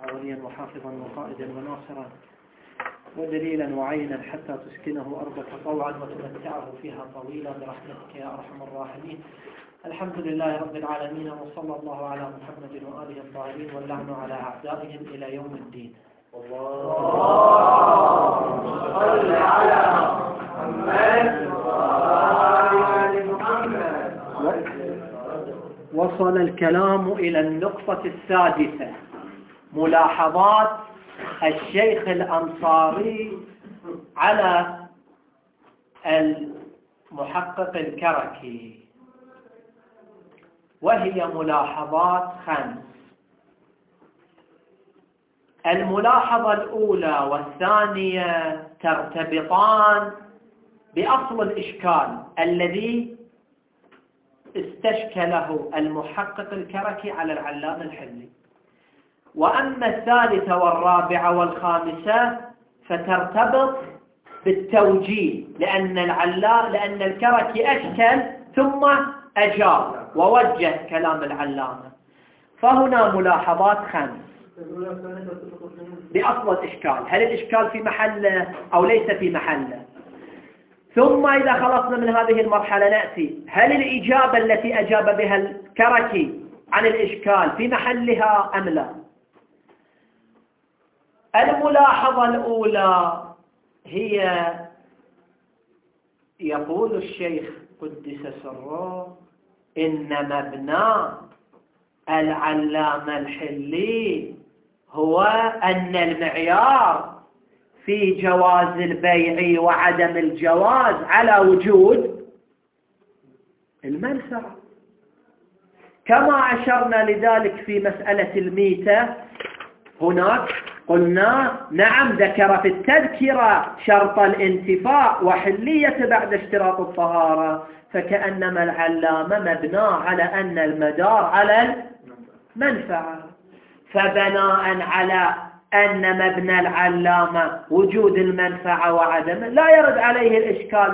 وليا وحافظا وقائدا وناصرا ودليلا وعينا حتى تسكنه أرضك طوعا وتمتعه فيها طويلا برحمتك يا أرحم الراحمين. الحمد لله رب العالمين، وصلى الله على محمد وآله الطاهرين، واللعن على أعدائهم إلى يوم الدين. اللهم صل على محمد وآل محمد. وصل الكلام إلى النقطة السادسة، ملاحظات الشيخ الأنصاري على المحقق الكركي، وهي ملاحظات 5. الملاحظة الأولى والثانية ترتبطان بأصل الإشكال الذي استشكله المحقق الكركي على العلامة الحلي، وأما الثالثة والرابعة والخامسة فترتبط بالتوجيه، لأن الكركي أشكل ثم أجاب ووجه كلام العلامة. فهنا ملاحظات 5 بأصل الإشكال، هل الإشكال في محله أو ليس في محله؟ ثم إذا خلصنا من هذه المرحلة نأتي، هل الإجابة التي أجاب بها الكركي عن الإشكال في محلها أم لا؟ الملاحظة الأولى هي يقول الشيخ قدس سره إن مبنى العلامة الحلي هو أن المعيار في جواز البيع وعدم الجواز على وجود المنفعة، كما أشرنا لذلك في مسألة الميتة. هناك قلنا نعم ذكر في التذكرة شرط الانتفاع وحلية بعد اشتراط الطهارة، فكأنما العلامة مبنى على أن المدار على المنفعة، فبناء على أن مبنى العلامة وجود المنفعة وعدم لا يرد عليه الإشكال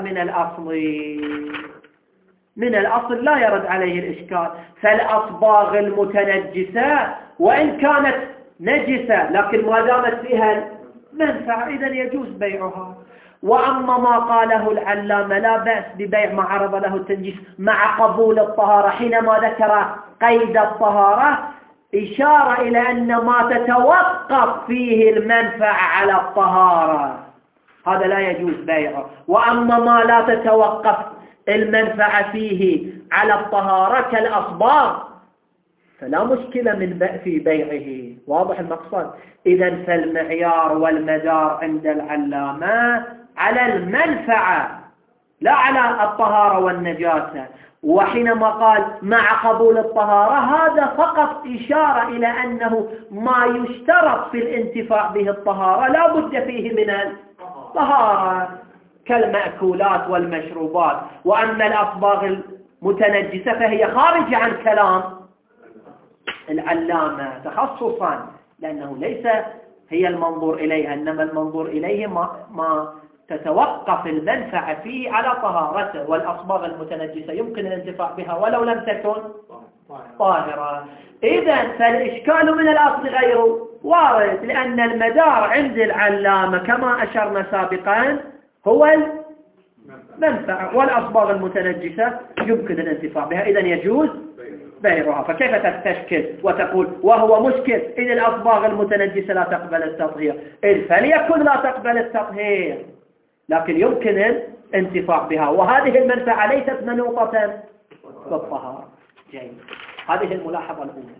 من الأصل لا يرد عليه الإشكال. فالأصباغ المتنجسة وإن كانت نجسة لكن ما دامت فيها المنفعة إذن يجوز بيعها. وأما ما قاله العلامة لا بأس ببيع ما عرض له التنجيس مع قبول الطهارة، حينما ذكر قيد الطهارة إشارة إلى أن ما تتوقف فيه المنفعة على الطهارة هذا لا يجوز بيعه. وأما ما لا تتوقف المنفعة فيه على الطهارة كالأصباغ فلا مشكلة في بيعه. واضح المقصد؟ إذن فالمعيار والمدار عند العلامة على المنفعة لا على الطهارة والنجاسة. وحينما قال مع قبول الطهارة هذا فقط إشارة إلى أنه ما يشترط في الانتفاع به الطهارة لا بد فيه من الطهارة كالمأكولات والمشروبات. وأما الأصباغ المتنجسة فهي خارجة عن كلام العلامة تخصصا، لأنه ليس هي المنظور إليها، إنما المنظور إليه ما تتوقف المنفعة فيه على طهارته. والأصباغ المتنجسة يمكن الانتفاع بها ولو لم تكن طاهرة. إذن فالإشكال من الأصل غير وارد، لأن المدار عند العلامة كما أشرنا سابقا هو المنفعة، والأصباغ المتنجسة يمكن الانتفاع بها إذن يجوز بيعها. فكيف تستشكل وتقول وهو مشكل إذ الأصباغ المتنجسة لا تقبل التطهير؟ إذ فليكن لا تقبل التطهير لكن يمكن الانتفاع بها، وهذه المنفعة ليست منوطة بالطهارة. جيد، هذه الملاحظة الأولى.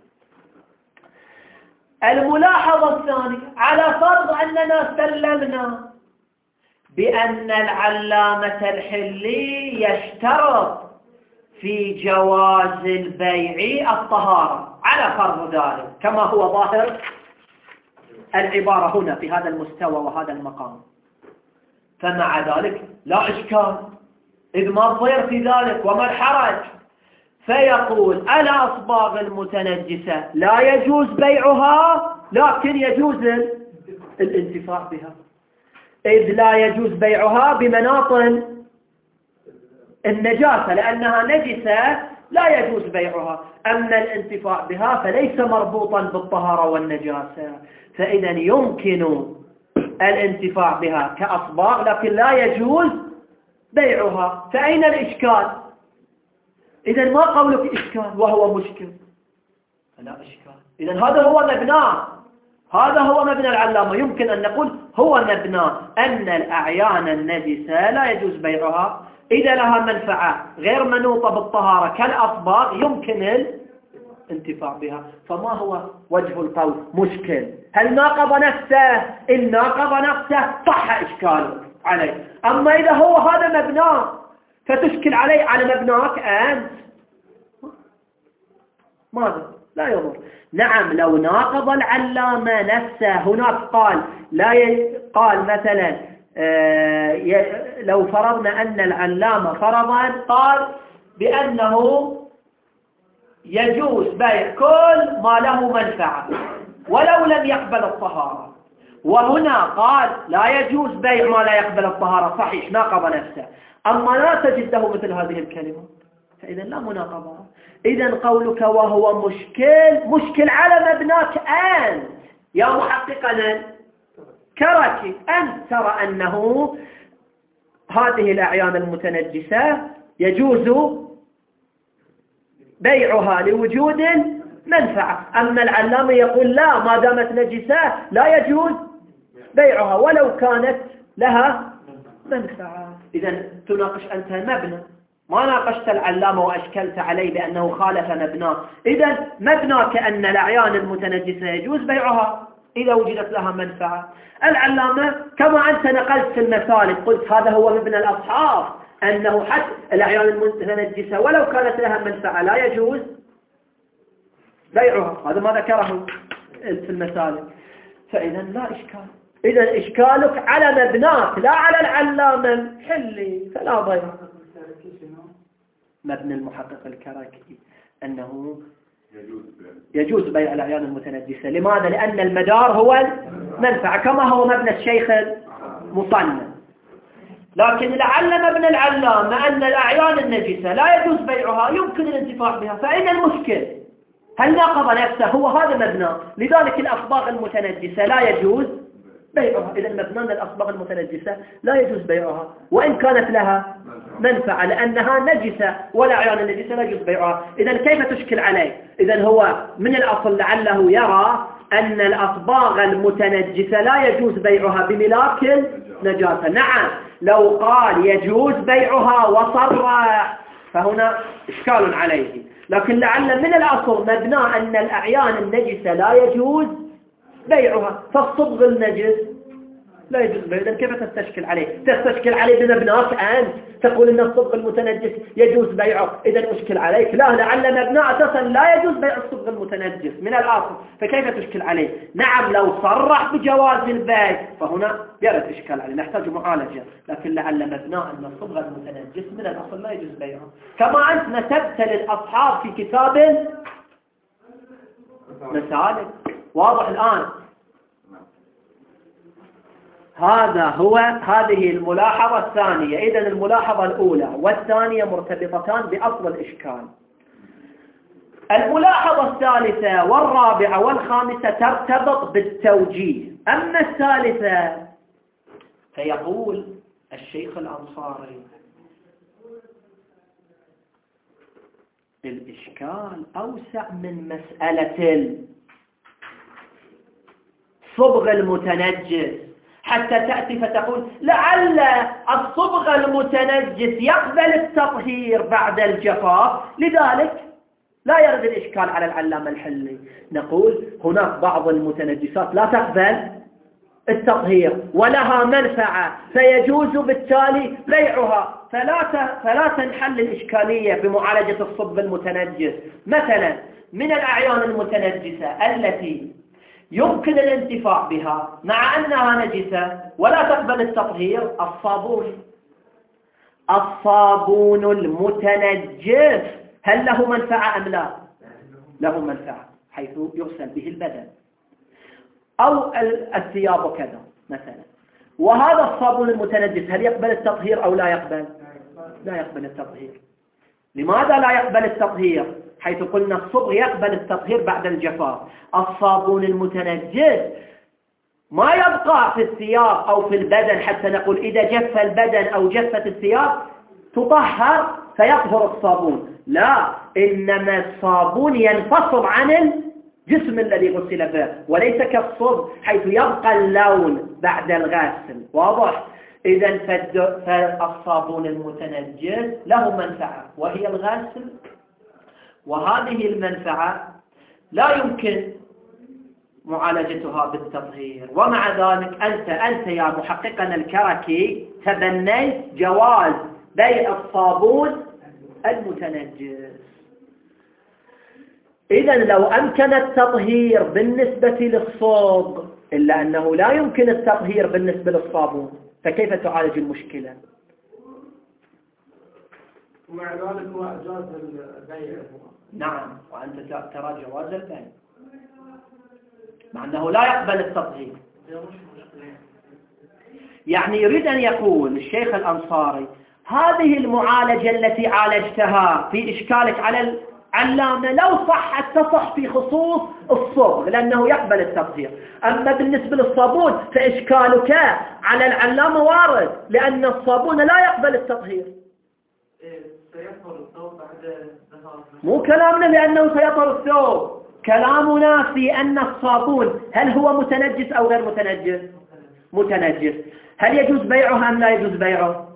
الملاحظة الثانية، على فرض أننا سلمنا بأن العلامة الحلي يشترط في جواز البيع الطهارة، على فرض ذلك كما هو ظاهر العبارة هنا في هذا المستوى وهذا المقام، فمع ذلك لا إشكال إذ ما الضير في ذلك وما الحرج. فيقول الأصباغ المتنجسة لا يجوز بيعها لكن يجوز الانتفاع بها، إذ لا يجوز بيعها بمناط النجاسة لأنها نجسة لا يجوز بيعها. أما الانتفاع بها فليس مربوطا بالطهارة والنجاسة، فإذا يمكن الانتفاع بها كأصباغ لكن لا يجوز بيعها. فأين الإشكال؟ إذا ما قولك إشكال وهو مشكل؟ لا إشكال. إذا هذا هو مبناه، هذا هو مبنى العلامة. يمكن أن نقول هو مبناه أن الأعيان النجسة لا يجوز بيعها إذا لها منفعة غير منوطة بالطهارة كالأصباغ يمكن الانتفاع بها. فما هو وجه القول مشكل؟ هل ناقض نفسه؟ إن ناقض نفسه صح إشكاله عليه. أما إذا هو هذا مبناه فتشكل عليه على مبناك أنت، ماذا؟ لا يضر. نعم لو ناقض العلامة نفسه هناك قال قال مثلا لو فرضنا أن العلامة فرضا قال بأنه يجوز بيع كل ما له منفعة ولو لم يقبل الطهارة، وهنا قال لا يجوز بيع ما لا يقبل الطهارة، صحيح ناقض نفسه. أما لا تجد له مثل هذه الكلمة فإذا لا مناقضة. إذا قولك وهو مشكل على مبناك أنت يا محققنا كركي، أنت ترى أنه هذه الأعيان المتنجسة يجوز بيعها لوجود منفعة. أما العلامة يقول لا، ما دامت نجسة لا يجوز بيعها ولو كانت لها منفعة. إذا تناقش أنت مبنى، ما ناقشت العلامة وأشكلت عليه بأنه خالف مبناه. إذا مبناك أن الأعيان المتنجسة يجوز بيعها إذا وجدت لها منفعة. العلامة كما أنت نقلت في المثال قلت هذا هو مبنى الأصحاب أنه حتى الأعيان المتنجسة ولو كانت لها منفعة لا يجوز بيعها، هذا ما ذكره في المثال. فإذا لا إشكال. إذا إشكالك على مبناك لا على العلامة حلي، فلا ضير. مبنى المحقق الكراكي أنه يجوز بيع الأعيان المتنجسة. لماذا؟ لأن المدار هو المنفعة كما هو مبنى الشيخ المصنف. لكن لعل مبنى العلامة أن الأعيان النجسة لا يجوز بيعها يمكن الانتفاع بها. فأين المشكل؟ هل ناقض نفسه؟ هو هذا مبناه. لذلك الأصباغ المتنجسة لا يجوز بيعها. إذا مبنى الأصباغ المتنجسة لا يجوز بيعها وإن كانت لها منفعة لأنها نجسة، والأعيان النجسة لا يجوز بيعها. إذا كيف تشكل عليه؟ إذا هو من الأصل لعله يرى أن الأصباغ المتنجسة لا يجوز بيعها بملاك النجاسة. نعم لو قال يجوز بيعها وصرح فهنا إشكال عليه، لكن لعل من الأصل مبنى أن الأعيان النجسة لا يجوز بيعها، فالصبغ النجس لا يجوز بيعه. إذن كيف تستشكل عليه؟ تستشكل عليه بمبناك أنت تقول أن الصبغ المتنجس يجوز بيعه، إذن أشكل عليك. لا، لعل مبنى أساسا لا يجوز بيع الصبغ المتنجس من الأصل، فكيف تشكل عليه؟ نعم لو صرح بجواز البيع فهنا يرد إشكال عليه، نحتاج معالجة. لكن لعل مبنى أن الصبغ المتنجس من الأصل لا يجوز بيعه. كما أنت نسبت للأصحاب في كتاب مسالك، واضح الآن؟ هذه الملاحظة الثانية. إذن الملاحظة الأولى والثانية مرتبطتان بأصل الإشكال. الملاحظة الثالثة والرابعة والخامسة ترتبط بالتوجيه. أما الثالثة فيقول الشيخ الأنصاري الإشكال أوسع من مسألة الصبغ المتنجس حتى تأتي فتقول لعل الصبغ المتنجس يقبل التطهير بعد الجفاف لذلك لا يرد الإشكال على العلامة الحلي. نقول هناك بعض المتنجسات لا تقبل التطهير ولها منفعة فيجوز بالتالي بيعها، فلا تنحل الإشكالية بمعالجة الصبغ المتنجس. مثلا من الأعيان المتنجسة التي يمكن الانتفاع بها مع أنها نجسة ولا تقبل التطهير الصابون المتنجس هل له منفعة أم لا؟ له منفعة حيث يغسل به البدن أو الثياب وكذا مثلا. وهذا الصابون المتنجس هل يقبل التطهير أو لا يقبل؟ لا يقبل التطهير. لماذا لا يقبل التطهير؟ حيث قلنا الصبغ يقبل التطهير بعد الجفاف. الصابون المتنجس ما يبقى في الثياب أو في البدن حتى نقول إذا جف البدن أو جفت الثياب تطهر فيطهر الصابون، لا، إنما الصابون ينفصل عن الجسم الذي غسل به، وليس كالصبغ حيث يبقى اللون بعد الغسل. واضح؟ إذن فالصابون المتنجس له منفعة وهي الغسل، وهذه المنفعة لا يمكن معالجتها بالتطهير. ومع ذلك أنت يا محققنا الكركي تبنيت جواز بيع الصابون المتنجس. إذن لو أمكن التطهير بالنسبة للصبغ إلا أنه لا يمكن التطهير بالنسبة للصابون، فكيف تعالج المشكلة؟ ومع ذلك هو أجاز البيع. نعم، وأنت ترى جواز البيع مع أنه لا يقبل التطهير. يعني يريد أن يقول الشيخ الأنصاري هذه المعالجة التي عالجتها في إشكالك على العلامة لو صحت تصح في خصوص الصبغ لأنه يقبل التطهير، أما بالنسبة للصابون فإشكالك على العلامة وارد لأن الصابون لا يقبل التطهير. مو كلامنا لأنه سيطهر الثوب، كلامنا في أن الصابون هل هو متنجس أو غير متنجس؟ متنجس. هل يجوز بيعه أم لا يجوز بيعه؟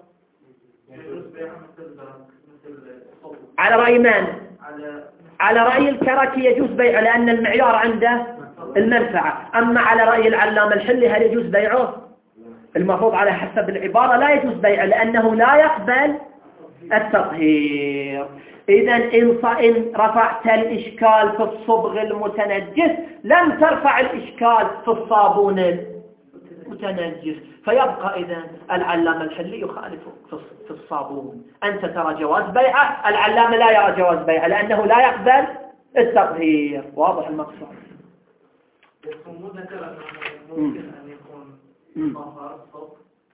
على رأي من؟ على رأي الكركي يجوز بيعه لأن المعيار عنده المنفعة. أما على رأي العلامة الحلي هل يجوز بيعه؟ المفروض على حسب العبارة لا يجوز بيعه لأنه لا يقبل التطهير. إذا إن رفعت الإشكال في الصبغ المتنجس لم ترفع الإشكال في الصابون المتنجس، فيبقى إذا العلامة الحلي يخالف في الصابون. أنت ترى جواز بيعه، العلامة لا يرى جواز بيعه لأنه لا يقبل التطهير. واضح المقصود؟ مو ذكر أنه ممكن أن يكون طهر الصبغ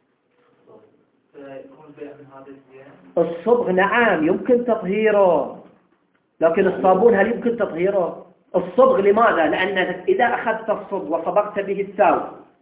فيكون بيع من هذا الزيان. الصبغ نعم يمكن تطهيره، لكن الصابون هل يمكن تطهيره؟ الصبغ لماذا؟ لأنك إذا أخذت الصبغ وصبغت به الثوب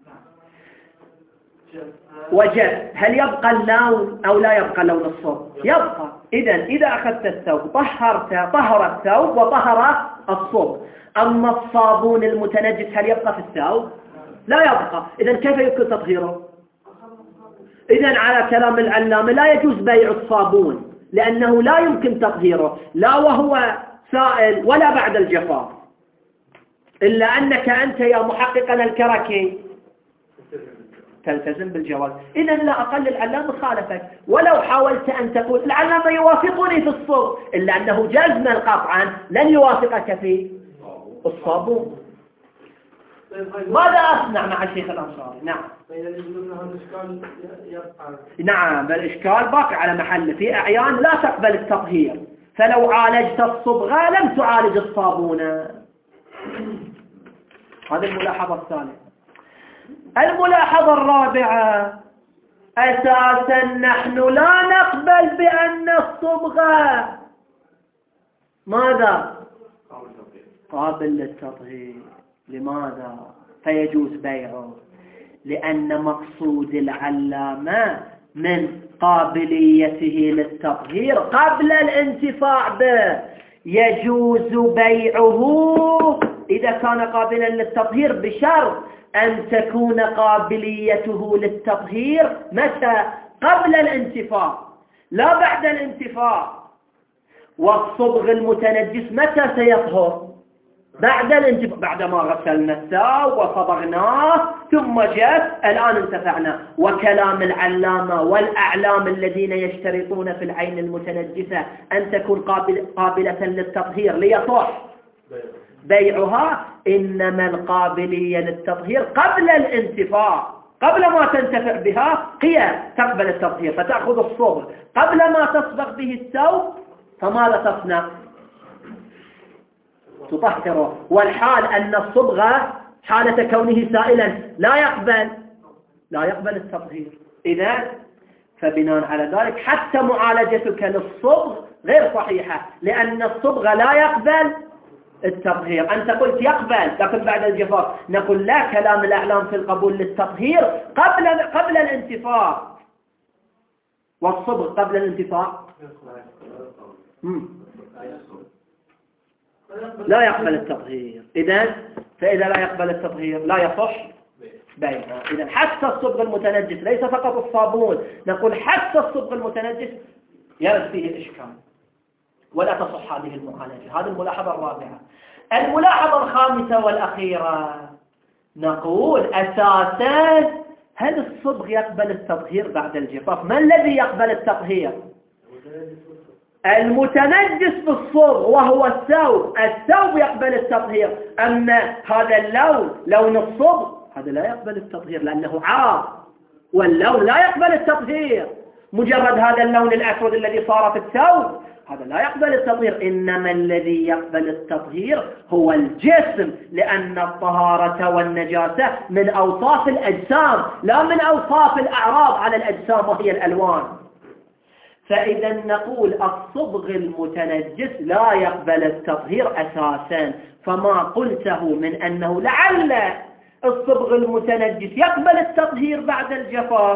وجف هل يبقى اللون أو لا يبقى لون الصبغ؟ يبقى. إذا أخذت الثوب طهر الثوب وطهر الصبغ. أما الصابون المتنجس هل يبقى في الثوب؟ لا يبقى. إذا كيف يمكن تطهيره؟ إذا على كلام العلامة لا يجوز بيع الصابون لأنه لا يمكن تطهيره لا وهو سائل ولا بعد الجفاف، إلا أنك أنت يا محققنا الكركي تلتزم بالجواز. إذا لا أقل العلامة خالفك، ولو حاولت أن تقول العلامة يوافقني في الصبغ إلا أنه جزما قطعا لن يوافقك في الصابون. ماذا أصنع مع الشيخ الأنصاري؟ نعم. نعم، الإشكال باقي على محله في أعيان لا تقبل التطهير، فلو عالجت الصبغة لم تعالج الصابون. هذه الملاحظة الثالثة. الملاحظة الرابعة، أساسا نحن لا نقبل بأن الصبغة ماذا؟ قابل للتطهير. لماذا؟ فيجوز بيعه لأن مقصود العلامة من قابليته للتطهير قبل الانتفاع به. يجوز بيعه إذا كان قابلا للتطهير بشرط أن تكون قابليته للتطهير متى؟ قبل الانتفاع لا بعد الانتفاع. والصبغ المتنجس متى سيطهر؟ بعد الانتفاع، بعدما غسلنا الثوب وصبغناه ثم جاء الآن انتفعنا. وكلام العلامة والأعلام الذين يشترطون في العين المتنجسة أن تكون قابلة للتطهير ليصح بيعها، إنما القابلية للتطهير قبل الانتفاع، قبل ما تنتفع بها هي تقبل التطهير. فتأخذ الصبغ قبل ما تصبغ به الثوب، فماذا تصنع؟ تطهره. والحال أن الصبغة حالة كونه سائلا لا يقبل التطهير. إذا فبناء على ذلك حتى معالجتك للصبغ غير صحيحة، لأن الصبغ لا يقبل التطهير. أنت قلت يقبل لكن بعد الجفاف، نقول لا، كلام الأعلام في القبول للتطهير قبل الانتفاع، والصبغ قبل الانتفاع لا يقبل التطهير. فإذا لا يقبل التطهير لا يصح بيعه. إذن حتى الصبغ المتنجس، ليس فقط الصابون، نقول حتى الصبغ المتنجس يرد فيه إشكال ولا تصح هذه المعالجة. هذه الملاحظة الرابعة. الملاحظة الخامسة والأخيرة، نقول أساسا هل الصبغ يقبل التطهير بعد الجفاف؟ ما الذي يقبل التطهير؟ المتنجس بالصبغ وهو الثوب يقبل التطهير. أما هذا اللون، لون الصبغ، هذا لا يقبل التطهير لأنه عار، واللون لا يقبل التطهير. مجرد هذا اللون الأسود الذي صار في الثوب هذا لا يقبل التطهير. إنما الذي يقبل التطهير هو الجسم، لأن الطهارة والنجاسة من أوصاف الأجسام لا من أوصاف الأعراض على الأجسام وهي الألوان. فإذا نقول الصبغ المتنجس لا يقبل التطهير أساسا. فما قلته من أنه لعل الصبغ المتنجس يقبل التطهير بعد الجفاف،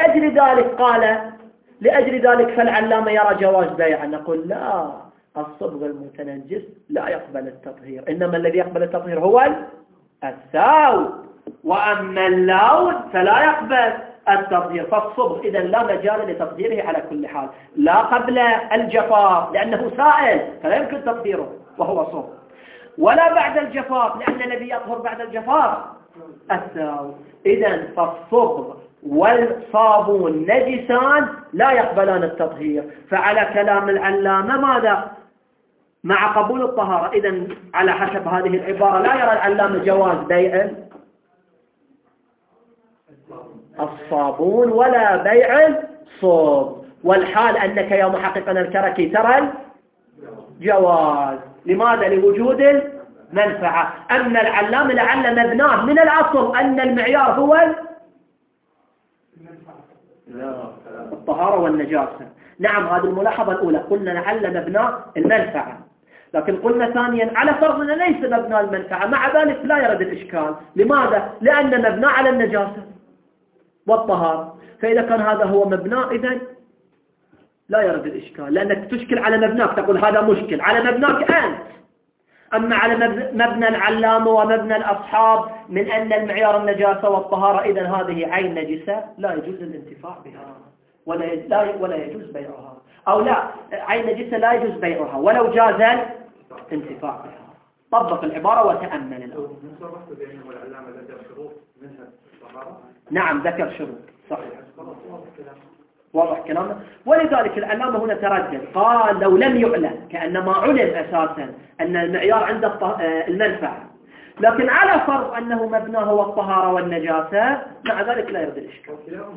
لأجل ذلك فالعلامة يرى جواز بيعه، نقول لا، الصبغ المتنجس لا يقبل التطهير، إنما الذي يقبل التطهير هو الثوب، وأما اللون فلا يقبل التطهير. فالصبغ إذا لا مجال لتطهيره على كل حال، لا قبل الجفاف لأنه سائل فلا يمكن تطهيره وهو صبغ، ولا بعد الجفاف لأن الذي يطهر بعد الجفاف الثوب. إذا فالصبغ والصابون نجسان لا يقبلان التطهير. فعلى كلام العلامة ماذا؟ مع قبول الطهارة. إذا على حسب هذه العبارة لا يرى العلامة جواز بيع الصابون ولا بيع الصبغ، والحال أنك يا محققنا الكركي ترى الجواز. لماذا؟ لوجود المنفعة. أما العلامة لعل مبناه من الأصل أن المعيار هو الطهارة والنجاسة. نعم، هذه الملاحظة الأولى، قلنا لعل مبناه المنفعة، لكن قلنا ثانيا على فرض أنه ليس مبناه المنفعة، مع ذلك لا يرد الإشكال. لماذا؟ لأن مبناه على النجاسة والطهارة. فإذا كان هذا هو مبناه إذن لا يرد الإشكال، لأنك تشكل على مبناك، تقول هذا مشكل على مبناك أنت. أما على مبنى العلامة ومبنى الأصحاب من أن المعيار النجاسة والطهارة، إذن هذه عين نجسة لا يجوز الانتفاع بها ولا يجوز بيعها، أو لا، عين نجسة لا يجوز بيعها ولو جاز الانتفاع بها. طبق العبارة وتأمل الأمر. نعم ذكر شروط، صحيح، واضح كلامه. ولذلك العلامة هنا تردد، قال لو لم يعلم، كأنما علم أساسا أن المعيار عند المنفعة، لكن على فرض أنه مبناه هو الطهارة والنجاسة، مع ذلك لا يرد الإشكال.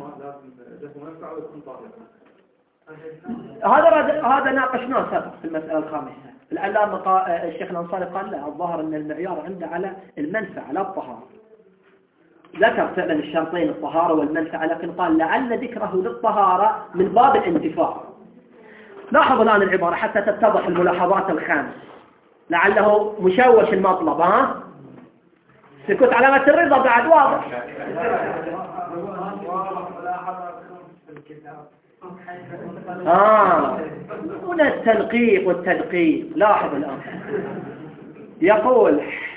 هذا ناقشناه سبق في المسألة الخامسة. العلامة الشيخ الأنصاري قال لا، الظاهر أن المعيار عنده على المنفعة لا الطهارة. ذكر فعلا الشرطين الطهارة والمنفعة، لكن قال لعل ذكره للطهارة من باب الانتفاع. لاحظ الآن العبارة حتى تتضح الملاحظات الخامس، لعله مشوش المطلب. سكوت علامة الرضا بعد واضح. هنا التنقيق والتدقيق. لاحظ الآن يقول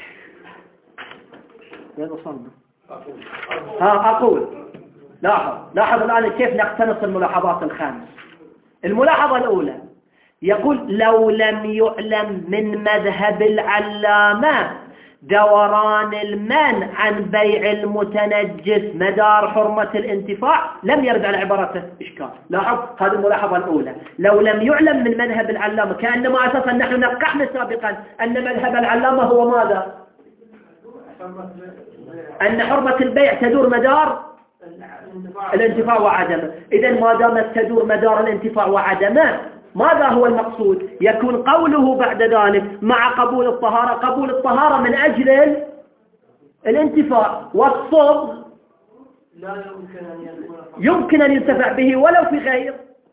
وين وصلنا؟ أقول لاحظ الآن كيف نقتنص الملاحظات الخامس. الملاحظة الأولى يقول لو لم يعلم من مذهب العلامة دوران المنع عن بيع المتنجس مدار حرمة الانتفاع لم يرد على عبارته إشكال. لاحظ هذه الملاحظة الأولى، لو لم يعلم من مذهب العلامة، كأنما أساسا نحن نقحنا سابقا أن مذهب العلامة هو ماذا؟ أن حرمة البيع تدور مدار الانتفاع وعدمه. إذن ما دامت تدور مدار الانتفاع وعدمه، ماذا هو المقصود؟ يكون قوله بعد ذلك مع قبول الطهارة من أجل الانتفاع، والصبغ لا يمكن أن يكون يمكن أن ينتفع به ولو في غير،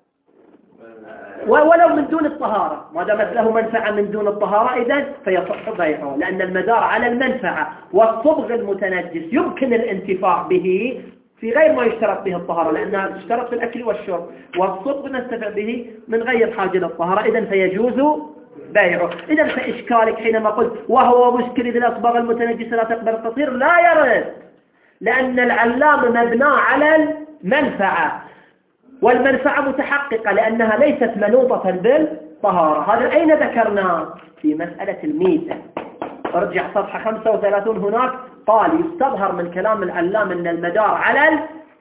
ولو من دون الطهارة، ما دامت له منفعة من دون الطهارة إذن فيصح بيعه، لأن المدار على المنفعة. والصبغ المتنجس يمكن الانتفاع به في غير ما يشترط به الطهارة، لأنها تشترط في الأكل والشرب، والصبغ نستفع به من غير حاجة للطهارة، إذن فيجوز بيعه. إذن فإشكالك حينما قلت وهو مشكل إذا الأصباغ المتنجسة لا تقبل التطهير، لا يرد، لأن العلام مبنى على المنفعة، والمنفعة متحققة لأنها ليست منوطة بالطهارة. هذا أين ذكرناه؟ في مسألة الميزة. ارجع صفحة 35 هناك قال يستظهر من كلام العلام أن المدار على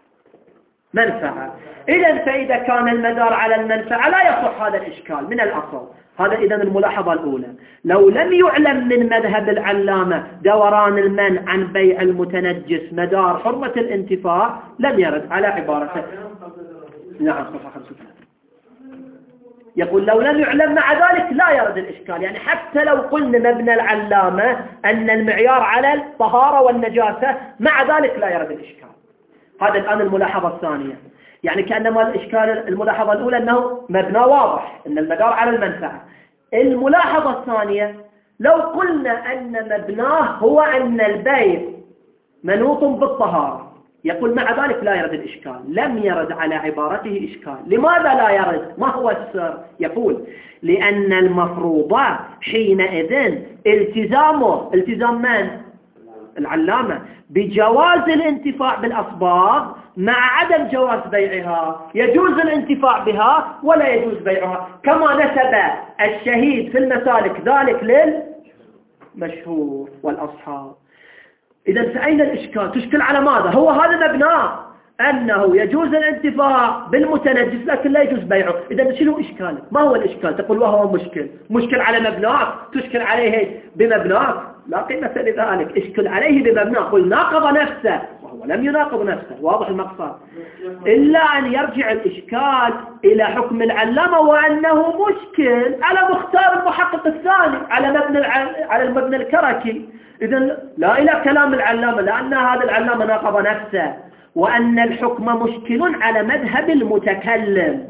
المنفعة. إذن فإذا كان المدار على المنفعة لا يصح هذا الإشكال من الأصل. هذا إذن الملاحظة الأولى. لو لم يعلم من مذهب العلامة دوران المنع عن بيع المتنجس مدار حرمة الانتفاع لم يرد على عبارته. نعم صفحة 35 يقول لو لم يعلم مع ذلك لا يرد الإشكال، يعني حتى لو قلنا مبنى العلامة أن المعيار على الطهارة والنجاسة مع ذلك لا يرد الإشكال. هذا الآن الملاحظة الثانية، يعني كأنما الإشكال الملاحظة الأولى أنه مبنى واضح أن المدار على المنفعة. الملاحظة الثانية لو قلنا أن مبناه هو أن البيع منوط بالطهارة، يقول مع ذلك لا يرد الإشكال، لم يرد على عبارته إشكال. لماذا لا يرد؟ ما هو السر؟ يقول لأن المفروض حينئذ التزام من؟ العلامة بجواز الانتفاع بالأصباغ مع عدم جواز بيعها. يجوز الانتفاع بها ولا يجوز بيعها، كما نسب الشهيد في المسالك ذلك للمشهور والأصحاب. إذا فأين الإشكال؟ تشكل على ماذا؟ هو هذا مبناه أنه يجوز الانتفاع بالمتنجس لكن لا يجوز بيعه. إذا شنو إشكالك؟ ما هو الإشكال؟ تقول وهو مشكل على مبناك، تشكل عليه بمبناك، لا قيمة لذلك. اشكل عليه بمبناه، قل ناقض نفسه وهو لم يناقض نفسه، واضح المقصد. إلا أن يرجع الإشكال إلى حكم العلامة وأنه مشكل على مختار المحقق الثاني على المبنى الكركي. إذن لا إلى كلام العلامة لأن هذا العلامة ناقض نفسه، وأن الحكم مشكل على مذهب المتكلم.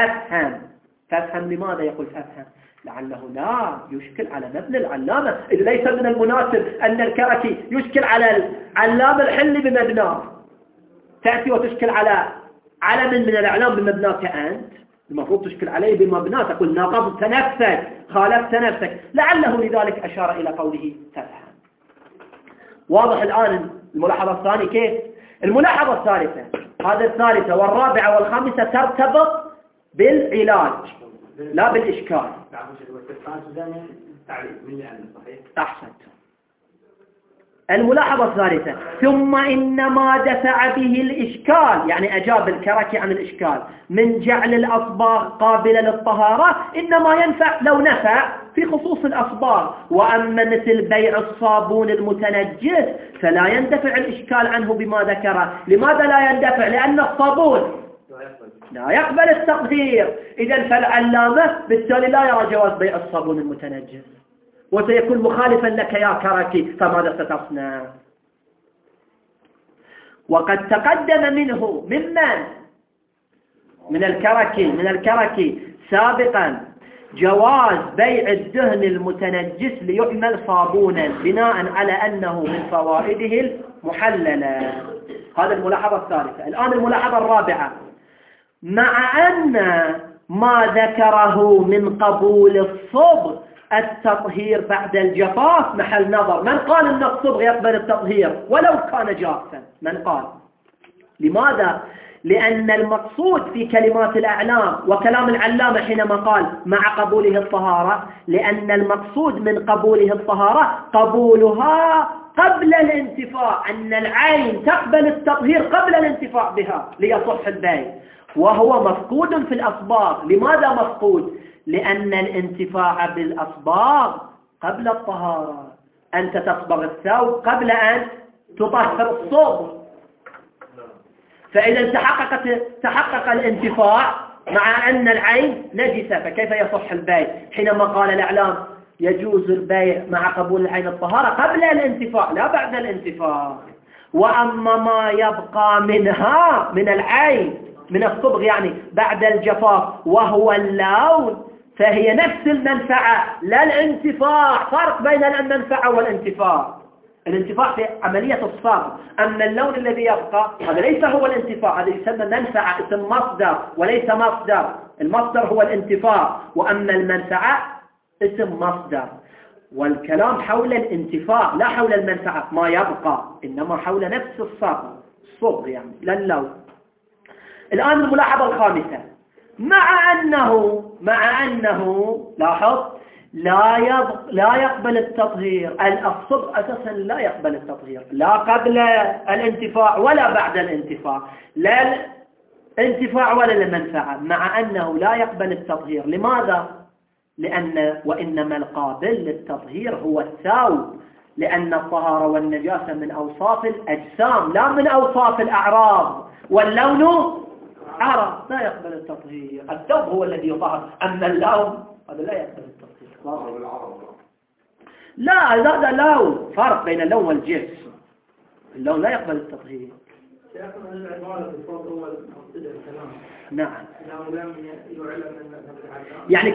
فافهم لماذا يقول فافهم؟ لعله لا يشكل على مبنى العلامة، إذ ليس من المناسب أن الكركي يشكل على العلامة الحلي بمبناه، تأتي وتشكل على علم من الأعلام بمبناك أنت، المفروض تشكل عليه بمبناه، تقول ناقضت نفسك، خالفت نفسك. لعله لذلك أشار إلى قوله تفهم. واضح الآن الملاحظة الثانية كيف؟ الملاحظة الثالثة، هذا الثالثة والرابعة والخامسة ترتبط بالعلاج لا بالإشكال. أحسنت. الملاحظة الثالثة ثم إنما دفع به الإشكال، يعني أجاب الكركي عن الإشكال من جعل الأصباغ قابلة للطهارة إنما ينفع لو نفع في خصوص الأصباغ، وأما مثل بيع الصابون المتنجس فلا يندفع الإشكال عنه بما ذكره. لماذا لا يندفع؟ لأن الصابون لا يقبل التطهير، إذن فالعلامة بالتالي لا يرى جواز بيع الصابون المتنجس، وسيكون مخالفا لك يا كركي، فماذا ستصنع؟ وقد تقدم منه من الكركي سابقا جواز بيع الدهن المتنجس ليعمل صابونا بناء على أنه من فوائده المحللة. هذا الملاحظة الثالثة. الآن الملاحظة الرابعة، مع أن ما ذكره من قبول الصبغ التطهير بعد الجفاف محل نظر. من قال أن الصبغ يقبل التطهير ولو كان جافا؟ من قال؟ لماذا؟ لأن المقصود في كلمات الأعلام وكلام العلامة حينما قال مع قبوله الطهارة، لأن المقصود من قبوله الطهارة قبولها قبل الانتفاع، أن العين تقبل التطهير قبل الانتفاع بها ليصح البيع، وهو مفقود في الأصباغ. لماذا مفقود؟ لأن الانتفاع بالأصباغ قبل الطهارة، أنت تصبغ الثوب قبل أن تطهر الصوب، فإذا تحقق الانتفاع مع أن العين نجسة، فكيف يصح البيع؟ حينما قال الإعلام يجوز البيع مع قبول العين الطهارة قبل الانتفاع لا بعد الانتفاع. وأما ما يبقى منها من العين من الصبغ يعني بعد الجفاف وهو اللون فهي نفس المنفعة لا الانتفاع. فرق بين المنفعة والانتفاع. الانتفاع في عملية الصبغ، أما اللون الذي يبقى هذا ليس هو الانتفاع، هذا يسمى منفعة، اسم مصدر وليس مصدر. المصدر هو الانتفاع، وأما المنفعة اسم مصدر. والكلام حول الانتفاع لا حول المنفعة ما يبقى، إنما حول نفس الصبغ يعني لا اللون. الآن الملاحظة الخامسة، مع أنه لاحظ لا يقبل التطهير. الصبغ أساسا لا يقبل التطهير لا قبل الانتفاع ولا بعد الانتفاع، لا الانتفاع ولا المنفعة، مع أنه لا يقبل التطهير. لماذا؟ لأن وإنما القابل للتطهير هو الثوب، لأن الطهارة والنجاسة من أوصاف الأجسام لا من أوصاف الأعراض، واللون عرض لا يقبل التطهير. الثوب هو الذي يطهر، أما اللون هذا لا يقبل التطهير. لا هذا لون، فرق بين اللون والجنس. اللون لا يقبل التطهير. نعم. يعني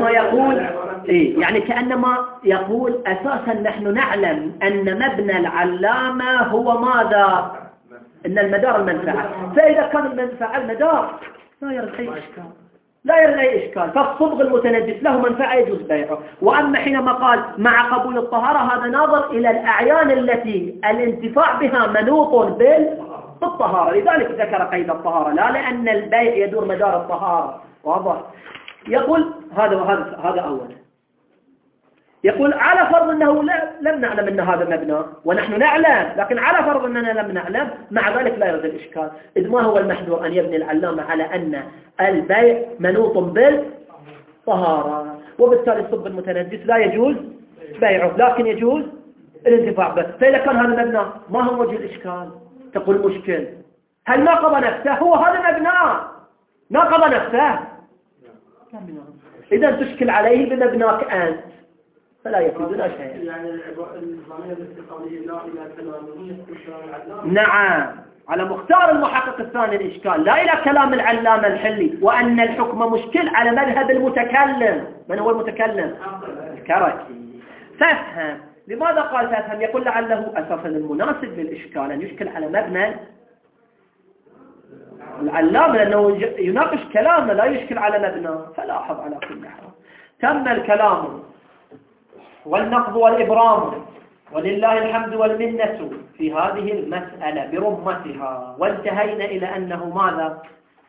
كأنما يقول أساسا نحن نعلم أن مبنى العلامة هو ماذا؟ إن المدار المنفعة، فإذا كان المنفعة المدار لا يرد أي إشكال. فالصبغ المتنجس له منفعة يجوز بيعه. وأما حينما قال مع قبول الطهارة هذا ناظر إلى الأعيان التي الانتفاع بها منوط بالطهارة، لذلك ذكر قيد الطهارة لا لأن البيع يدور مدار الطهارة. واضح؟ يقول هذا أولا. يقول على فرض أنه لم نعلم أن هذا مبنى، ونحن نعلم، لكن على فرض أننا لم نعلم مع ذلك لا يرد الإشكال. إذ ما هو المحذور؟ أن يبني العلامة على أن البيع منوط بالطهارة، وبالتالي الصب المتنجس لا يجوز بيعه لكن يجوز الانتفاع به. فإذا كان هذا مبنى ما هو وجه الإشكال؟ تقول مشكل، هل ناقض نفسه؟ هو هذا مبنى ناقض نفسه، إذا تشكل عليه بمبناك أنت فلا يفيد لا شيء. يعني الضمير في قوله لا إلى كلامه نعم، على مختار المحقق الثاني الإشكال لا إلى كلام العلامة الحلي، وأن الحكم مشكل على مذهب المتكلم. من هو المتكلم؟ الكركي. فافهم لماذا قال فافهم؟ يقول لعله أساسا المناسب للإشكال أن يشكل على مبنى العلامة، لأنه يناقش كلامه لا يشكل على مبنى. فلاحظ على كل حال تم الكلام والنقض والإبرام ولله الحمد والمنة في هذه المسألة برمتها، وانتهينا إلى أنه ماذا؟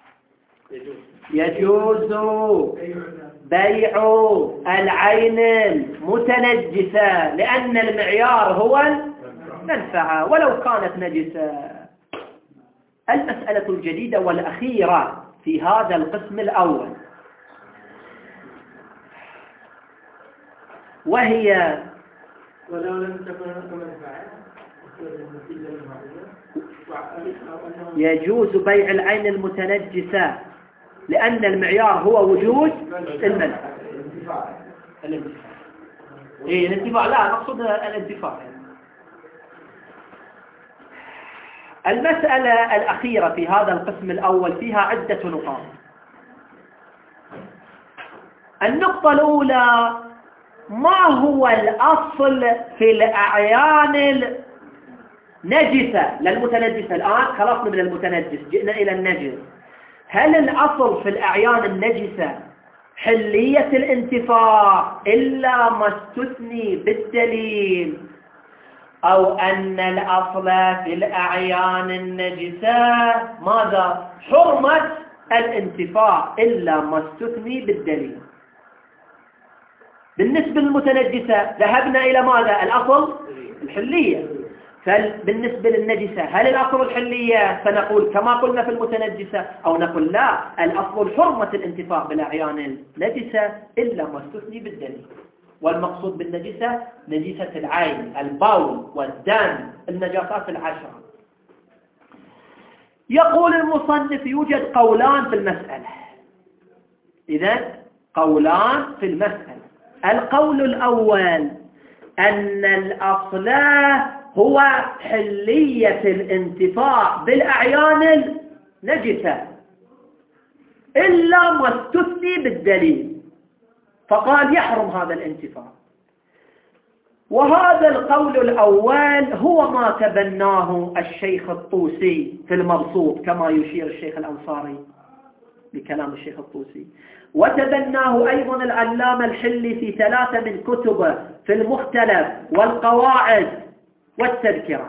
يجوز بيع العين المتنجسة لأن المعيار هو المنفعة ولو كانت نجسة. المسألة الجديدة والأخيرة في هذا القسم الأول وهي ولو لم تكن منفعة يجوز بيع العين المتنجسة لأن المعيار هو وجود المنفعة. الانتفاع لا نقصد الانتفاع. المسألة الأخيرة في هذا القسم الأول فيها عدة نقاط. النقطة الأولى، ما هو الأصل في الأعيان النجسة للمتنجسة؟ الآن خلصنا من المتنجس جئنا إلى النجس. هل الأصل في الأعيان النجسة حلية الانتفاع إلا ما استثني بالدليل، أو أن الأصل في الأعيان النجسة ماذا؟ حرمة الانتفاع إلا ما استثني بالدليل؟ بالنسبة للمتنجسة ذهبنا إلى ماذا؟ الأصل الحلية. فبالنسبة للنجسة هل الأصل الحلية؟ فنقول كما قلنا في المتنجسة، أو نقول لا، الأصل حرمة الانتفاع بالأعيان النجسة إلا ما استثني بالدليل. والمقصود بالنجسة نجسة العين، البول والدم، النجاسات العشرة. يقول المصنف يوجد قولان في المسألة. إذن قولان في المسألة. القول الأول أن الأصل هو حلية الانتفاع بالأعيان النجسة إلا ما استثني بالدليل، فقال يحرم هذا الانتفاع. وهذا القول الأول هو ما تبناه الشيخ الطوسي في المبسوط كما يشير الشيخ الأنصاري بكلام الشيخ الطوسي، وتبناه أيضا العلامة الحلي في 3 من كتبه في المختلف والقواعد والتذكرة،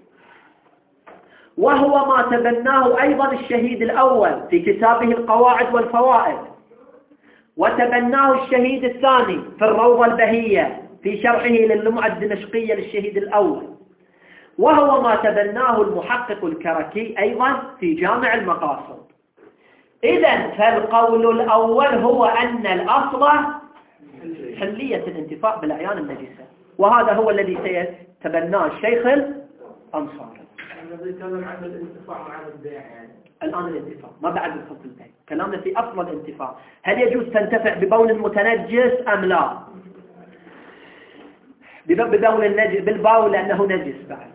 وهو ما تبناه أيضا الشهيد الأول في كتابه القواعد والفوائد، وتبناه الشهيد الثاني في الروضة البهية في شرحه للمعة الدمشقية للشهيد الأول، وهو ما تبناه المحقق الكركي أيضا في جامع المقاصد. إذن فالقول الأول هو أن الأصل حلية الانتفاع بالأعيان النجسة، وهذا هو الذي سيتبناه الشيخ الأنصاري. الذي يتكلم عن الانتفاع مع البيع يعني. الآن الانتفاع ما بعد الخلط البيع، كلامنا في أصل الانتفاع، هل يجوز تنتفع ببول متنجس أم لا؟ ببول النجس بالبول لأنه نجس بعد.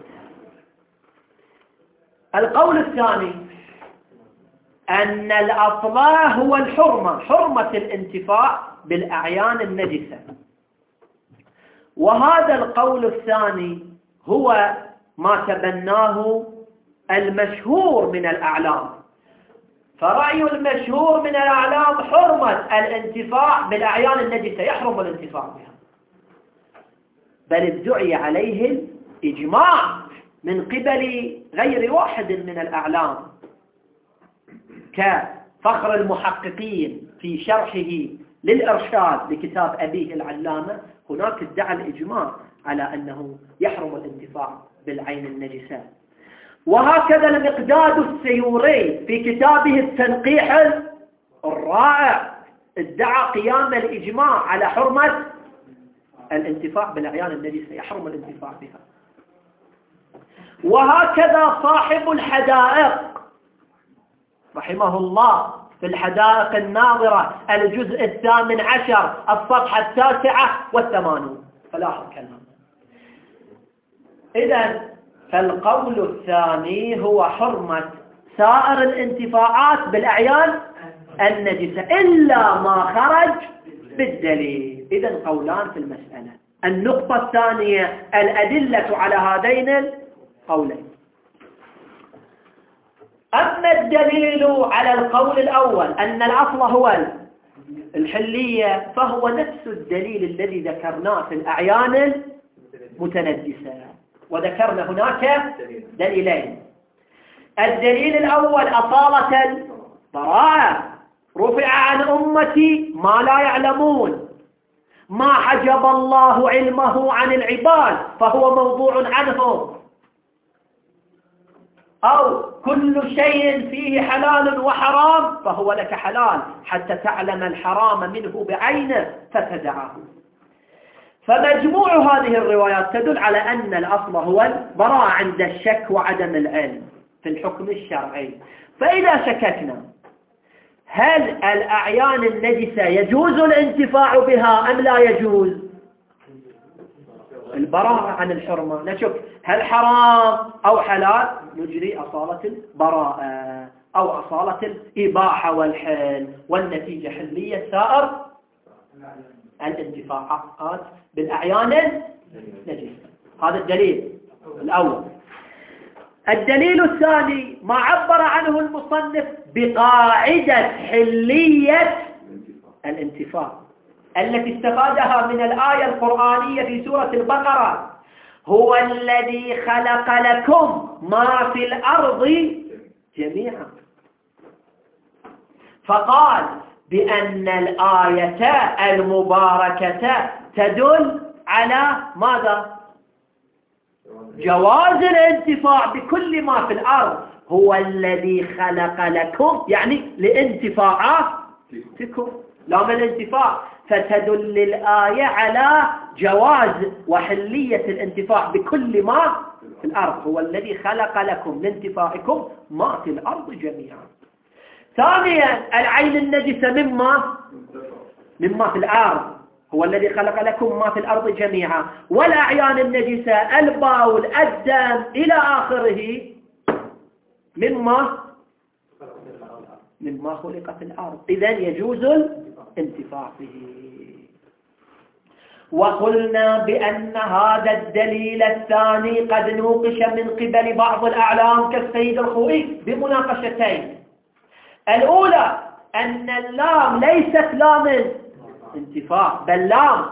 القول الثاني أن الأصل هو الحرمة، حرمة الانتفاع بالأعيان النجسة، وهذا القول الثاني هو ما تبناه المشهور من الأعلام. فرأي المشهور من الأعلام حرمة الانتفاع بالأعيان النجسة، يحرم الانتفاع بها، بل ادعي عليه الإجماع من قبل غير واحد من الأعلام كفخر المحققين في شرحه للإرشاد لكتاب أبيه العلامة، هناك ادعى الإجماع على أنه يحرم الانتفاع بالعين النجسة. وهكذا المقداد السيوري في كتابه التنقيح الرائع ادعى قيام الإجماع على حرمة الانتفاع بالأعيان النجسة، يحرم الانتفاع بها. وهكذا صاحب الحدائق رحمه الله في الحدائق الناظرة الجزء 18 الصفحة 89 فلاحظ كلامه. إذن فالقول الثاني هو حرمة سائر الانتفاعات بالأعيان النجسة إلا ما خرج بالدليل. إذن قولان في المسألة. النقطة الثانية الأدلة على هذين القولين. أما الدليل على القول الأول أن الأصل هو الحلية فهو نفس الدليل الذي ذكرناه في الأعيان المتنجسة، وذكرنا هناك دليلين. الدليل الأول أصالة البراءة، رفع عن أمتي ما لا يعلمون، ما حجب الله علمه عن العباد فهو موضوع عنهم، أو كل شيء فيه حلال وحرام فهو لك حلال حتى تعلم الحرام منه بعينه فتدعه. فمجموع هذه الروايات تدل على أن الأصل هو البراءة عند الشك وعدم العلم في الحكم الشرعي. فإذا شككنا هل الأعيان النجسة يجوز الانتفاع بها أم لا يجوز؟ البراءة عن الحرمة نشك هل حرام أو حلال، نجري أصالة البراءة أو أصالة الإباحة والحل، والنتيجة حلية سائر الانتفاعات بالأعيان النجسة. هذا الدليل الأول. الدليل الثاني ما عبر عنه المصنف بقاعدة حلية الانتفاع التي استفادها من الآية القرآنية في سورة البقرة: هو الذي خلق لكم ما في الأرض جميعا. فقال بأن الآية المباركة تدل على ماذا؟ جواز الانتفاع بكل ما في الأرض. هو الذي خلق لكم يعني لانتفاعاتكم لا من الانتفاع، فتدل الآية على جواز وحلية الانتفاع بكل ما في الأرض. هو الذي خلق لكم لانتفاعكم ما في الأرض جميعا. ثانيا العين النجسة مما في الأرض. هو الذي خلق لكم ما في الأرض جميعا، والأعيان النجسة البول الدم إلى آخره مما خلقت الأرض، إذن يجوز الانتفاع به. وقلنا بأن هذا الدليل الثاني قد نوقش من قبل بعض الأعلام كالسيد الخوئي بمناقشتين. الأولى أن اللام ليست لام انتفاع بل لام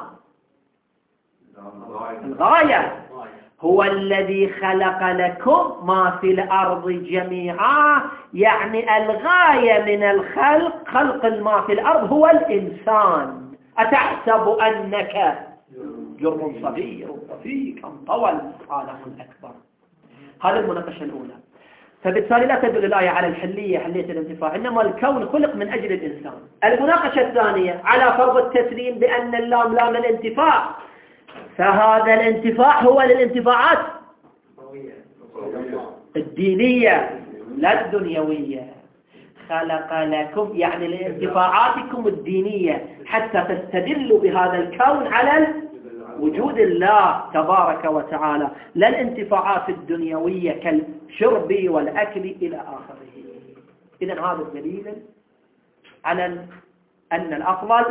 الغاية، هو الذي خلق لكم ما في الأرض جميعا، يعني الغاية من الخلق، خلق ما في الأرض هو الإنسان. أتحسب أنك جرم صغير وفيك أم طول عالم أكبر. هذه المناقشة الأولى. فبالتالي لا تدل الآية على الحلية، حلية الانتفاع، إنما الكون خلق من أجل الإنسان. المناقشة الثانية على فرض التسليم بأن اللام لام الانتفاع، فهذا الانتفاع هو للانتفاعات الدينية لا الدنيوية. خلق لكم يعني لانتفاعاتكم الدينية حتى تستدلوا بهذا الكون على وجود الله تبارك وتعالى، لا الانتفاعات الدنيوية كالشرب والأكل إلى آخره. إذن هذا الدليل على أن الأفضل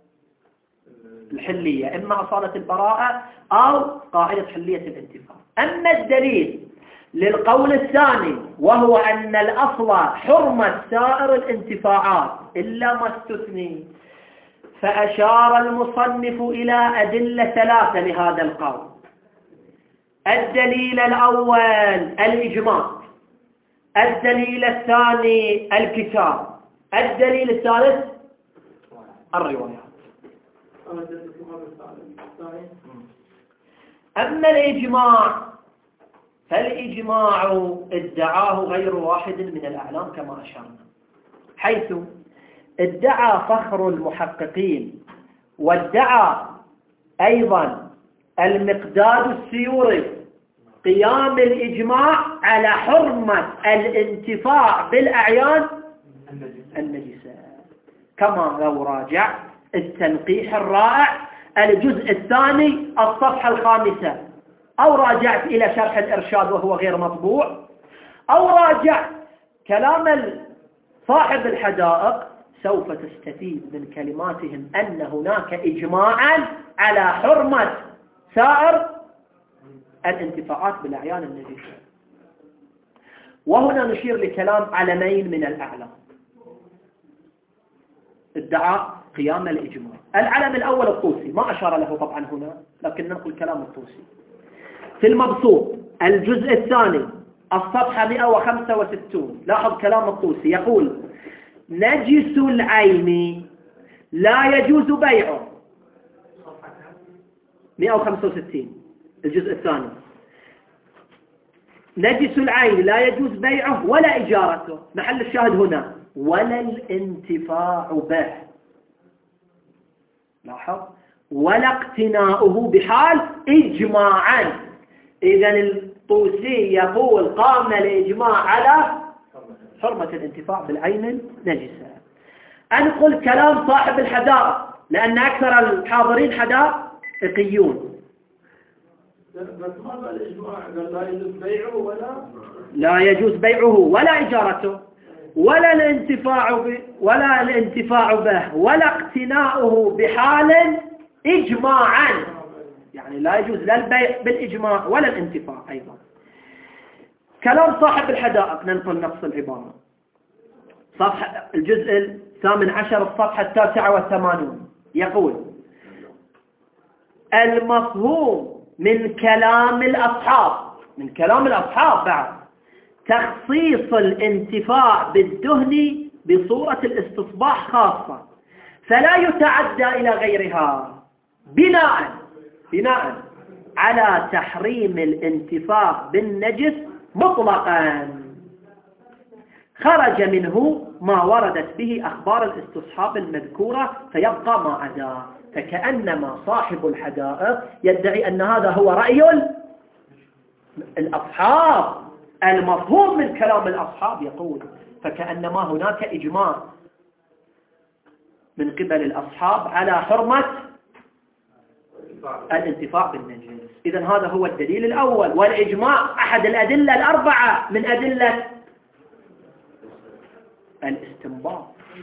الحلية، إما أصالة البراءة أو قاعدة حلية الانتفاع. أما الدليل للقول الثاني وهو أن الأصل حرمة سائر الانتفاعات إلا ما استثني، فأشار المصنف إلى أدلة ثلاثة لهذا القول. الدليل الأول الإجماع، الدليل الثاني الكتاب، الدليل الثالث الروايات. أما الإجماع فالإجماع ادعاه غير واحد من الأعلام كما أشرنا، حيث ادعى فخر المحققين وادعى أيضا المقداد السيوري قيام الإجماع على حرمة الانتفاع بالأعيان النجسة، كما لو راجع التنقيح الرائع الجزء الثاني الصفحة 5، أو راجعت إلى شرح الإرشاد وهو غير مطبوع، أو راجع كلام صاحب الحدائق، سوف تستفيد من كلماتهم أن هناك إجماعا على حرمة سائر الانتفاعات بالأعيان النجسة. وهنا نشير لكلام علمين من الأعلام ادعى قيام الإجماع. العلم الأول الطوسي، ما أشار له طبعا هنا لكن ننقل كلام الطوسي في المبسوط الجزء الثاني الصفحة 165. لاحظ كلام الطوسي يقول: نجس العين لا يجوز بيعه. 165 الجزء الثاني. نجس العين لا يجوز بيعه ولا إجارته، محل الشاهد هنا ولا الانتفاع به. لاحظ، ولا اقتناؤه بحال إجماعا. إذن الطوسي يقول قام الإجماع على حرمة الانتفاع بالعين النجسة. أنقل كلام صاحب الحدائق لأن أكثر الحاضرين حدائقيون. بس هذا الإجماع لا يجوز بيعه لا يجوز بيعه ولا إجارته ولا الانتفاع به ولا اقتناؤه بحال إجماعا، يعني لا يجوز لا البيع بالإجماع ولا الانتفاع أيضا. كلام صاحب الحدائق ننقل نفس العبارة، صفحة الجزء 18 الصفحة 89 يقول: المفهوم من كلام الأصحاب بعد تخصيص الانتفاع بالدهن بصورة الاستصباح خاصة، فلا يتعدى إلى غيرها، بناء على تحريم الانتفاع بالنجس مطلقا، خرج منه ما وردت به أخبار الاستصحاب المذكورة فيبقى ما عداه. فكأنما صاحب الحدائق يدعي أن هذا هو رأي الأصحاب، المفهوم من كلام الأصحاب يقول فكأنما هناك إجماع من قبل الأصحاب على حرمة الانتفاع بالنجس. إذن هذا هو الدليل الأول. والإجماع أحد الأدلة الأربعة من أدلة الاستنباط.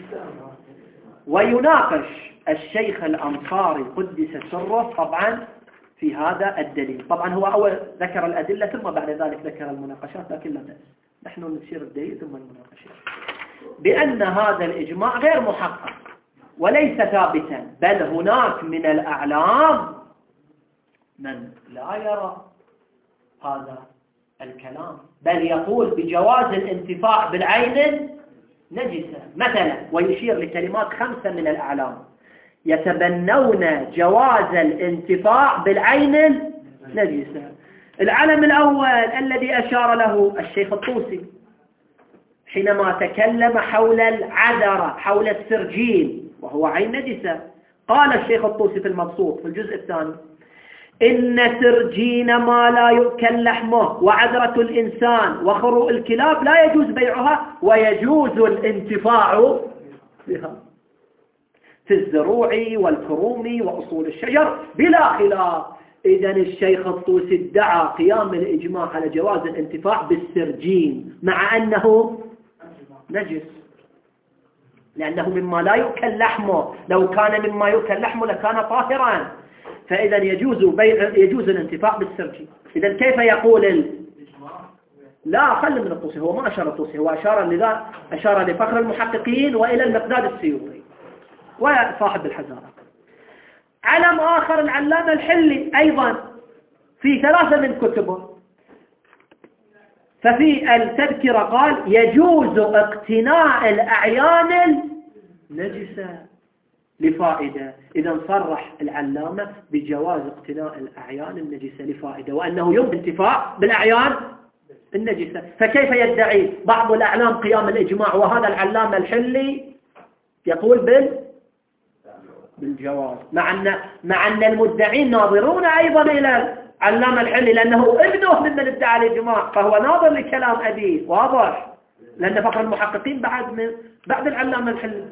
ويناقش الشيخ الأنصاري قدس سره طبعا في هذا الدليل. طبعا هو أول ذكر الأدلة ثم بعد ذلك ذكر المناقشات، لكن لا بأس نحن نشير الدليل ثم المناقشات، بأن هذا الإجماع غير محقق وليس ثابتا، بل هناك من الأعلام من لا يرى هذا الكلام، بل يقول بجواز الانتفاع بالعين نجسة مثلا، ويشير لكلمات 5 من الأعلام يتبنون جواز الانتفاع بالعين نجسة. العلم الأول الذي أشار له الشيخ الطوسي حينما تكلم حول العذرة، حول السرجين وهو عين نجسة، قال الشيخ الطوسي في المبسوط في الجزء الثاني: إن سرجين ما لا يؤكل لحمه وعذرة الإنسان وخروء الكلاب لا يجوز بيعها ويجوز الانتفاع بها في الزروع والكروم وأصول الشجر بلا خلاف. إذن الشيخ الطوسي ادعى قيام الإجماع على جواز الانتفاع بالسرجين مع أنه نجس، لأنه مما لا يؤكل لحمه، لو كان مما يؤكل لحمه لكان طاهرا، فإذا يجوز الانتفاع بالسرجين. إذن كيف يقول لا خل من الطوسي، هو ما أشار الطوسي، هو أشار لفخر المحققين وإلى المقداد السيوطي وصاحب الحزارة. علم آخر العلامة الحلي أيضا في 3 من كتبه، ففي التذكرة قال يجوز اقتناء الأعيان النجسة لفائدة. إذا صرح العلامة بجواز اقتناء الأعيان النجسة لفائدة، وأنه يمكن انتفاع بالأعيان النجسة. فكيف يدعي بعض الأعلام قيام الإجماع وهذا العلامة الحلي يقول بالجواز، مع أن المدعين ناظرون أيضا إلى العلامة الحلي، لأنه ابنه ممن ادعى الإجماع، فهو ناظر لكلام أبيه واضح، لأن فقر المحققين بعد العلامة الحلي.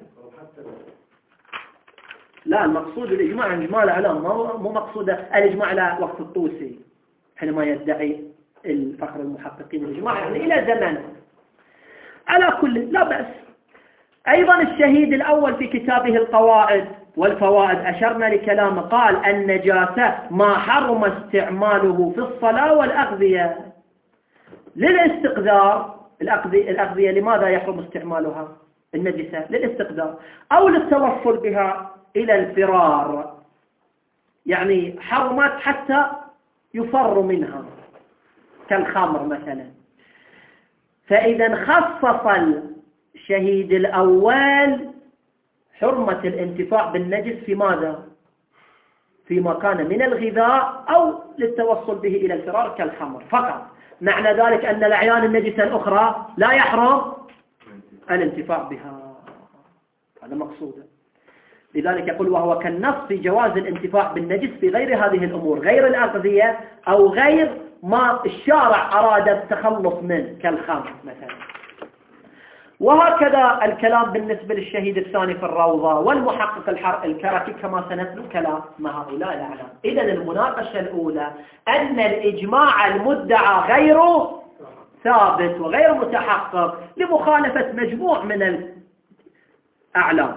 لا، المقصود الإجماع إجماع الأعلام، مو مقصود الإجماع على وقت الطوسي حينما يدعي الفقر المحققين الإجماع يعني إلى زمن. على كل لا بأس. أيضا الشهيد الأول في كتابه القواعد والفوائد أشرنا لكلامه، قال النجاسة ما حرم استعماله في الصلاة والأغذية للاستقذار. الأغذية لماذا يحرم استعمالها النجسة؟ للاستقذار أو للتوصل بها إلى الفرار، يعني حرمت حتى يفر منها كالخمر مثلا. فإذا خصص الشهيد الأول حرمة الانتفاع بالنجس في ماذا؟ فيما كان من الغذاء أو للتوصل به إلى الفرار كالخمر فقط. معنى ذلك أن الأعيان النجسة الأخرى لا يحرم الانتفاع بها، هذا مقصوده. لذلك يقول وهو كالنص في جواز الانتفاع بالنجس في غير هذه الأمور، غير الأغذية أو غير ما الشارع أراد التخلص منه كالخمر مثلا. وهكذا الكلام بالنسبة للشهيد الثاني في الروضة والمحقق الكركي كما سنتلو كلام هؤلاء الأعلام. إذن المناقشة الأولى أن الإجماع المدعى غير ثابت وغير متحقق لمخالفة مجموع من الأعلام.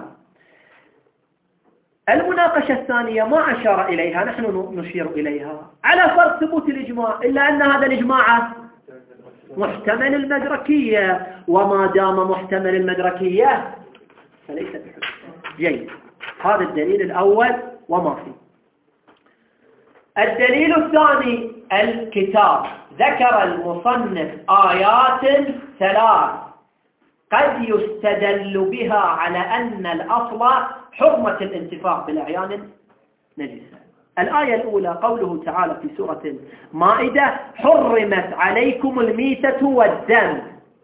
المناقشة الثانية ما أشار إليها، نحن نشير إليها على فرض ثبوت الإجماع، إلا أن هذا الإجماع محتمل المدركية، وما دام محتمل المدركية فليس بحجة. جيد، هذا الدليل الأول وما فيه. الدليل الثاني الكتاب ذكر المصنف آيات 3 قد يستدل بها على أن الأصل حرمة الانتفاع بالأعيان النجسة. الآية الأولى قوله تعالى في سورة المائدة حرمت عليكم الميتة والدم.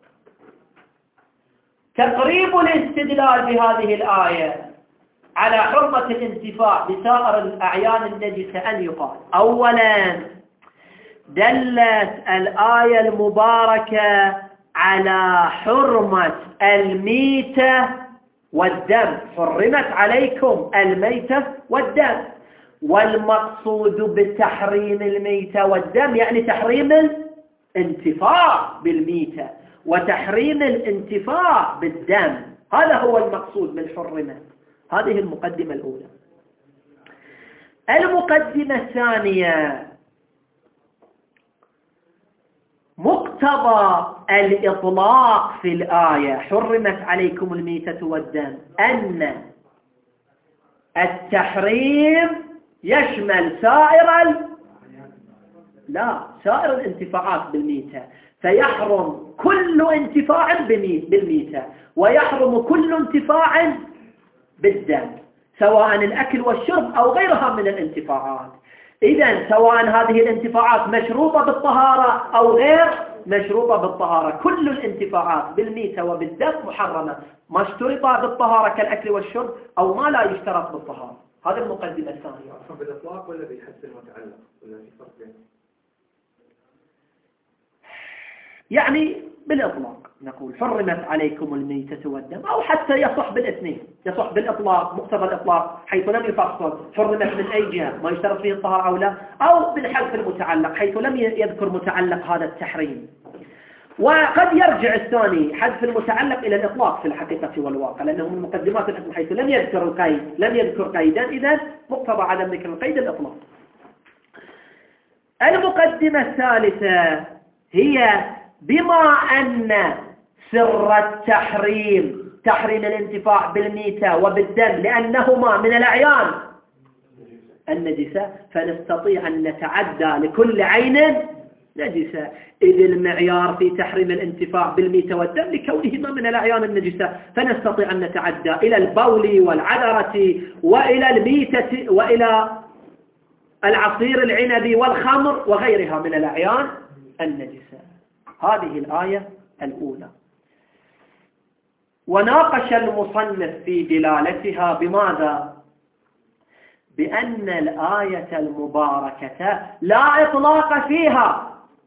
تقريب الاستدلال بهذه الآية على حرمة الانتفاع بسائر الأعيان النجسة أن يقال أولا دلت الآية المباركة على حرمة الميتة والدم، حرمت عليكم الميتة والدم، والمقصود بتحريم الميتة والدم يعني تحريم الانتفاع بالميتة وتحريم الانتفاع بالدم، هذا هو المقصود من حرمت. هذه المقدمة الأولى. المقدمة الثانية: مقتضى الإطلاق في الآية حرمت عليكم الميتة والدم أن التحريم يشمل سائر الانتفاعات بالميتة، فيحرم كل انتفاع بالميتة ويحرم كل انتفاع بالدم، سواء الأكل والشرب أو غيرها من الانتفاعات. إذن سواء هذه الانتفاعات مشروطة بالطهارة أو غير مشروطة بالطهارة، كل الانتفاعات بالميتة وبالدم محرمة، ما اشترط بالطهارة كالأكل والشرب أو ما لا يشترط بالطهارة. هذه المقدمة الثانية. بالإطلاق ولا بالحد المتعلق ولا في فرق بينهم؟ يعني بالإطلاق نقول حرمت عليكم الميتة والدم، أو حتى يصح بالاثنين، يصح بالإطلاق مقتضى الإطلاق حيث لم يفصل حرمت من أي جهة ما يشترط فيه الطهارة أو لا، أو بالحذف المتعلق حيث لم يذكر متعلق هذا التحريم. وقد يرجع الثاني حذف المتعلق إلى الإطلاق في الحقيقة والواقع، لأنه من مقدمات الحكم حيث لم يذكر قيدا، إذن مقتضى عدم ذكر القيد الإطلاق. المقدمة الثالثة هي بما أن سر التحريم تحريم الانتفاع بالميتة وبالدم لأنهما من الأعيان النجسة، فنستطيع أن نتعدى لكل عين نجسة، إذ المعيار في تحريم الانتفاع بالميتة والدم لكونهما من الأعيان النجسة، فنستطيع أن نتعدى إلى البول والعذرة وإلى الميتة وإلى العصير العنبي والخمر وغيرها من الأعيان النجسة. هذه الآية الأولى. وناقش المصنف في دلالتها بماذا؟ بأن الآية المباركة لا إطلاق فيها.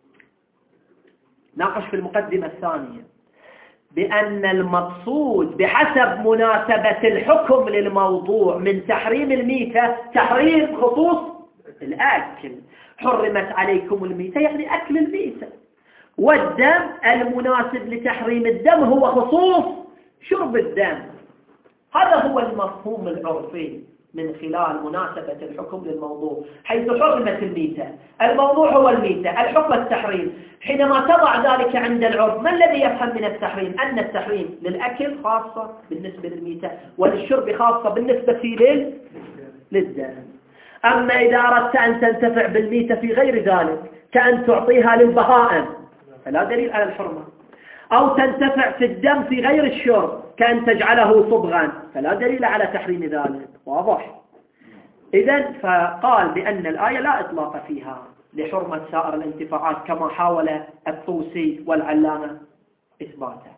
ناقش في المقدمة الثانية بأن المقصود بحسب مناسبة الحكم للموضوع من تحريم الميتة تحريم خصوص الأكل، حرمت عليكم الميتة يعني أكل الميتة، والدم المناسب لتحريم الدم هو خصوص شرب الدم. هذا هو المفهوم العرفي من خلال مناسبة الحكم للموضوع، حيث حرمت الميتة، الموضوع هو الميتة، الحكم التحريم. حينما تضع ذلك عند العرف، ما الذي يفهم من التحريم؟ أن التحريم للأكل خاصة بالنسبة للميتة، وللشرب خاصة بالنسبة للدم. أما إذا أردت أن تنتفع بالميتة في غير ذلك كأن تعطيها للبهائم فلا دليل على الحرمة، أو تنتفع في الدم في غير الشرب كأن تجعله صبغا فلا دليل على تحريم ذلك. واضح؟ إذن فقال بأن الآية لا إطلاق فيها لحرمة سائر الانتفاعات كما حاول الطوسي والعلامة إثباته.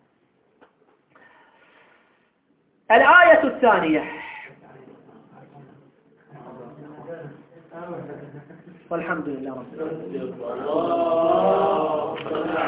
الآية الثانية. والحمد لله رب العالمين.